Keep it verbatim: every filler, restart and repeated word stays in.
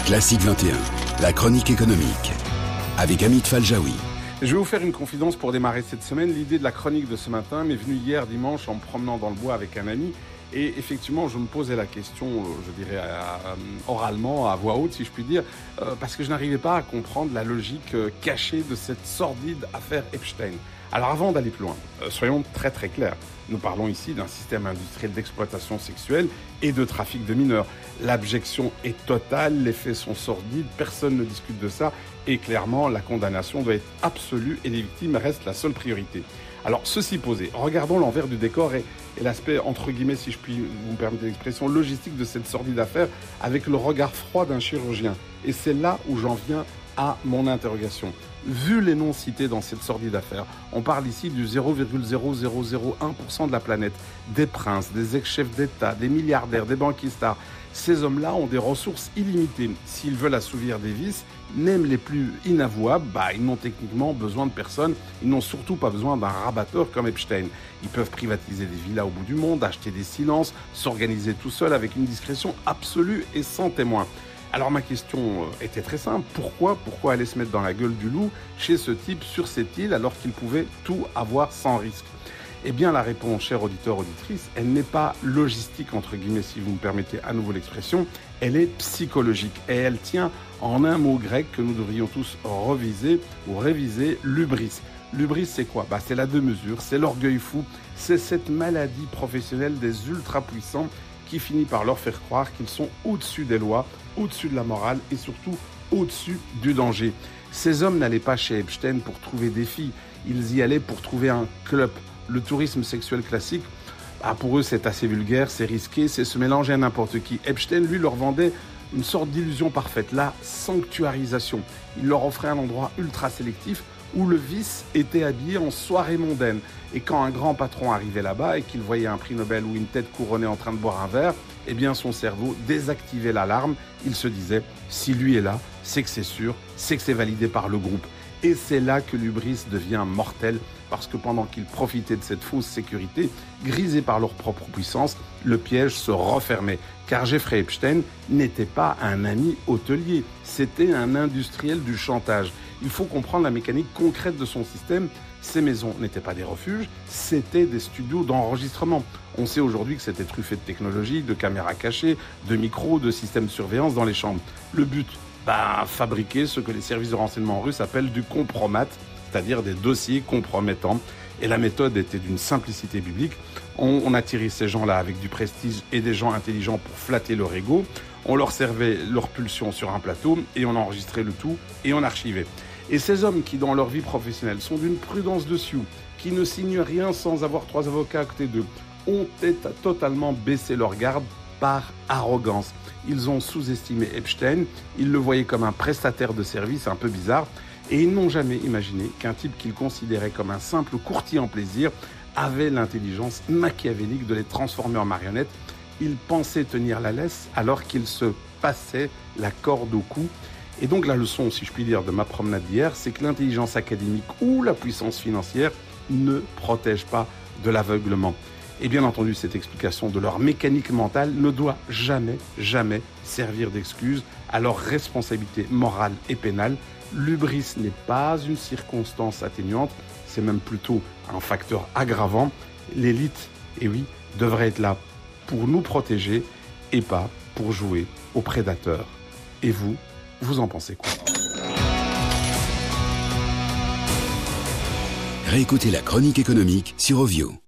Classique vingt et un, la chronique économique, avec Amit Faljaoui. Je vais vous faire une confidence pour démarrer cette semaine. L'idée de la chronique de ce matin m'est venue hier dimanche en me promenant dans le bois avec un ami. Et effectivement, je me posais la question, je dirais à, à, oralement, à voix haute, si je puis dire, euh, parce que je n'arrivais pas à comprendre la logique euh, cachée de cette sordide affaire Epstein. Alors avant d'aller plus loin, euh, soyons très très clairs. Nous parlons ici d'un système industriel d'exploitation sexuelle et de trafic de mineurs. L'abjection est totale, les faits sont sordides, personne ne discute de ça et clairement la condamnation doit être absolue et les victimes restent la seule priorité. Alors ceci posé, regardons l'envers du décor et, et l'aspect entre guillemets, si je puis vous permettre l'expression, logistique de cette sordide affaire avec le regard froid d'un chirurgien. Et c'est là où j'en viens à mon interrogation. Vu les noms cités dans cette sordide affaire, on parle ici du zéro virgule zéro zéro zéro un pour cent de la planète, des princes, des ex-chefs d'État, des milliardaires, des banquiers stars. Ces hommes-là ont des ressources illimitées. S'ils veulent assouvir des vices, même les plus inavouables, bah, ils n'ont techniquement besoin de personne. Ils n'ont surtout pas besoin d'un rabatteur comme Epstein. Ils peuvent privatiser des villas au bout du monde, acheter des silences, s'organiser tout seuls avec une discrétion absolue et sans témoin. Alors ma question était très simple, pourquoi, pourquoi aller se mettre dans la gueule du loup chez ce type sur cette île alors qu'il pouvait tout avoir sans risque ? Eh bien la réponse, cher auditeur, auditrice, elle n'est pas logistique entre guillemets si vous me permettez à nouveau l'expression, elle est psychologique et elle tient en un mot grec que nous devrions tous reviser ou réviser, l'hubris. L'hubris c'est quoi ? Bah, c'est la deux-mesure, c'est l'orgueil fou, c'est cette maladie professionnelle des ultra-puissants qui finit par leur faire croire qu'ils sont au-dessus des lois, au-dessus de la morale et surtout au-dessus du danger. Ces hommes n'allaient pas chez Epstein pour trouver des filles, ils y allaient pour trouver un club. Le tourisme sexuel classique, ah pour eux c'est assez vulgaire, c'est risqué, c'est se mélanger à n'importe qui. Epstein, lui, leur vendait une sorte d'illusion parfaite, la sanctuarisation. Il leur offrait un endroit ultra sélectif où le vice était habillé en soirée mondaine. Et quand un grand patron arrivait là-bas et qu'il voyait un prix Nobel ou une tête couronnée en train de boire un verre, eh bien son cerveau désactivait l'alarme. Il se disait, si lui est là, c'est que c'est sûr, c'est que c'est validé par le groupe. Et c'est là que l'hubris devient mortel, parce que pendant qu'ils profitaient de cette fausse sécurité, grisés par leur propre puissance, le piège se refermait. Car Jeffrey Epstein n'était pas un ami hôtelier, c'était un industriel du chantage. Il faut comprendre la mécanique concrète de son système. Ces maisons n'étaient pas des refuges, c'était des studios d'enregistrement. On sait aujourd'hui que c'était truffé de technologie, de caméras cachées, de micros, de systèmes de surveillance dans les chambres. Le but, bah, fabriquer ce que les services de renseignement russes appellent du compromat, c'est-à-dire des dossiers compromettants. Et la méthode était d'une simplicité biblique. On, on attirait ces gens-là avec du prestige et des gens intelligents pour flatter leur ego. On leur servait leur pulsion sur un plateau et on enregistrait le tout et on archivait. Et ces hommes qui, dans leur vie professionnelle, sont d'une prudence de sioux, qui ne signent rien sans avoir trois avocats à côté d'eux, ont totalement baissé leur garde par arrogance. Ils ont sous-estimé Epstein, ils le voyaient comme un prestataire de service un peu bizarre, et ils n'ont jamais imaginé qu'un type qu'ils considéraient comme un simple courtier en plaisir avait l'intelligence machiavélique de les transformer en marionnettes. Ils pensaient tenir la laisse alors qu'ils se passaient la corde au cou. Et donc la leçon, si je puis dire, de ma promenade d'hier, c'est que l'intelligence académique ou la puissance financière ne protège pas de l'aveuglement. Et bien entendu, cette explication de leur mécanique mentale ne doit jamais, jamais servir d'excuse à leur responsabilité morale et pénale. L'hubris n'est pas une circonstance atténuante, c'est même plutôt un facteur aggravant. L'élite, et oui, devrait être là pour nous protéger et pas pour jouer aux prédateurs. Et vous, vous en pensez quoi ? Réécoutez la chronique économique sur Ovio.